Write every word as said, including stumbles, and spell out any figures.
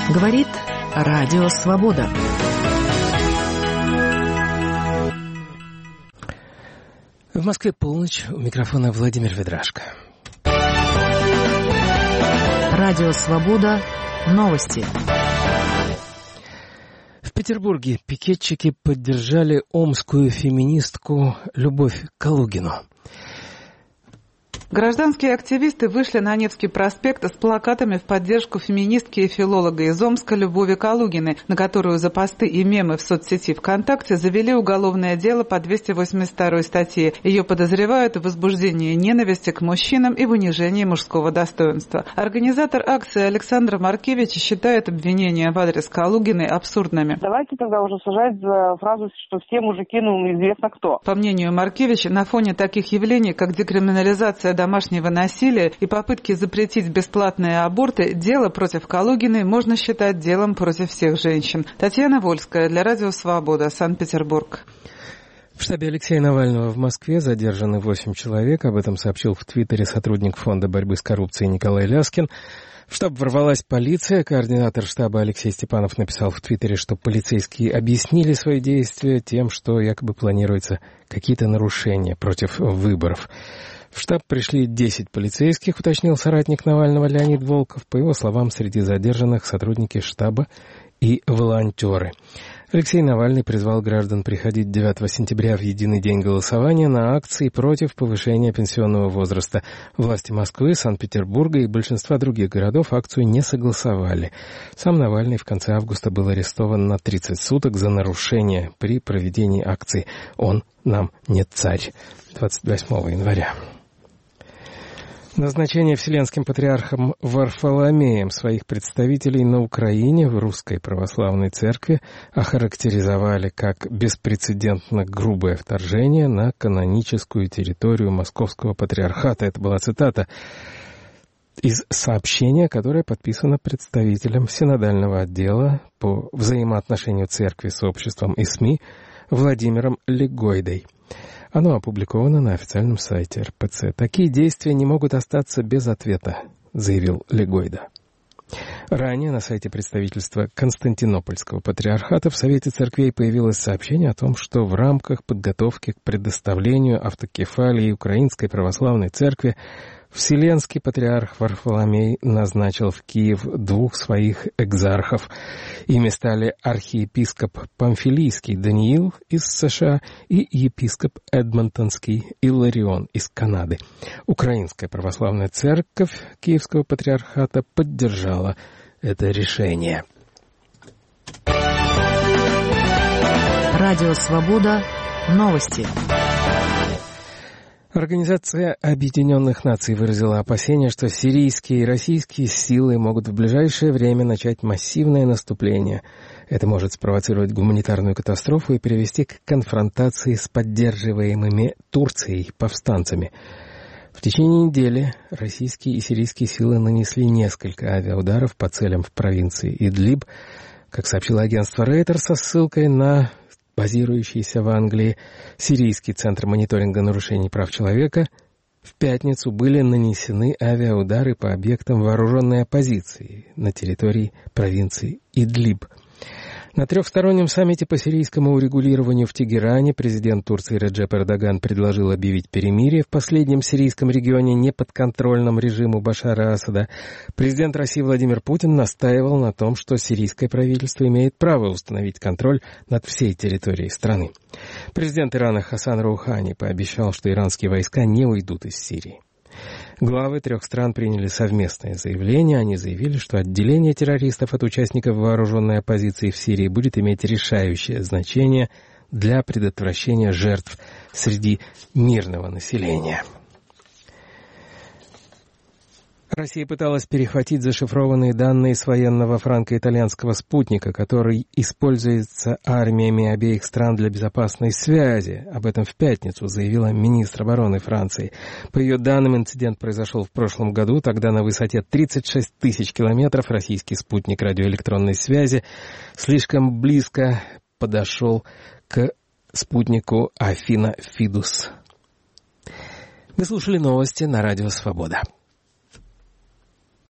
Говорит Радио Свобода. В Москве полночь. У микрофона Владимир Ведрашко. Радио Свобода. Новости. В Петербурге пикетчики поддержали омскую феминистку Любовь Калугину. Гражданские активисты вышли на Невский проспект с плакатами в поддержку феминистки и филолога из Омска Любови Калугиной, на которую за посты и мемы в соцсети ВКонтакте завели уголовное дело по двести восемьдесят второй статье. Ее подозревают в возбуждении ненависти к мужчинам и в унижении мужского достоинства. Организатор акции Александр Маркевич считает обвинения в адрес Калугиной абсурдными. Давайте тогда уже сажать за фразу, что все мужики, ну, известно кто. По мнению Маркевича, на фоне таких явлений, как декриминализация домашнего насилия и попытки запретить бесплатные аборты, дело против Калугиной можно считать делом против всех женщин. Татьяна Вольская для Радио Свобода, Санкт-Петербург. В штабе Алексея Навального в Москве задержаны восемь человек. Об этом сообщил в Твиттере сотрудник Фонда борьбы с коррупцией Николай Ляскин. В штаб ворвалась полиция. Координатор штаба Алексей Степанов написал в Твиттере, что полицейские объяснили свои действия тем, что якобы планируются какие-то нарушения против выборов. В штаб пришли десять полицейских, уточнил соратник Навального Леонид Волков. По его словам, среди задержанных сотрудники штаба и волонтеры. Алексей Навальный призвал граждан приходить девятого сентября в единый день голосования на акции против повышения пенсионного возраста. Власти Москвы, Санкт-Петербурга и большинства других городов акцию не согласовали. Сам Навальный в конце августа был арестован на тридцать суток за нарушение при проведении акции «Он нам не царь» двадцать восьмого января. Назначение Вселенским патриархом Варфоломеем своих представителей на Украине в Русской Православной Церкви охарактеризовали как беспрецедентно грубое вторжение на каноническую территорию Московского Патриархата. Это была цитата из сообщения, которое подписано представителем синодального отдела по взаимоотношению Церкви с обществом и СМИ Владимиром Легойдой. Оно опубликовано на официальном сайте эр пэ цэ. «Такие действия не могут остаться без ответа», — заявил Легойда. Ранее на сайте представительства Константинопольского патриархата в Совете церквей появилось сообщение о том, что в рамках подготовки к предоставлению автокефалии Украинской Православной Церкви Вселенский патриарх Варфоломей назначил в Киев двух своих экзархов. Ими стали архиепископ Памфилийский Даниил из США и епископ Эдмонтонский Иларион из Канады. Украинская Православная Церковь Киевского Патриархата поддержала это решение. Радио Свобода. Новости. Организация Объединенных Наций выразила опасения, что сирийские и российские силы могут в ближайшее время начать массивное наступление. Это может спровоцировать гуманитарную катастрофу и привести к конфронтации с поддерживаемыми Турцией повстанцами. В течение недели российские и сирийские силы нанесли несколько авиаударов по целям в провинции Идлиб. Как сообщило агентство Рейтер со ссылкой на базирующийся в Англии Сирийский центр мониторинга нарушений прав человека, в пятницу были нанесены авиаудары по объектам вооруженной оппозиции на территории провинции Идлиб. На трехстороннем саммите по сирийскому урегулированию в Тегеране президент Турции Реджеп Эрдоган предложил объявить перемирие в последнем сирийском регионе, неподконтрольном режиму Башара Асада. Президент России Владимир Путин настаивал на том, что сирийское правительство имеет право установить контроль над всей территорией страны. Президент Ирана Хасан Роухани пообещал, что иранские войска не уйдут из Сирии. Главы трех стран приняли совместное заявление. Они заявили, что отделение террористов от участников вооруженной оппозиции в Сирии будет иметь решающее значение для предотвращения жертв среди мирного населения. Россия пыталась перехватить зашифрованные данные с военного франко-итальянского спутника, который используется армиями обеих стран для безопасной связи. Об этом в пятницу заявила министр обороны Франции. По ее данным, инцидент произошел в прошлом году. Тогда на высоте тридцать шесть тысяч километров российский спутник радиоэлектронной связи слишком близко подошел к спутнику Афина Фидус. Вы слушали новости на Радио Свобода.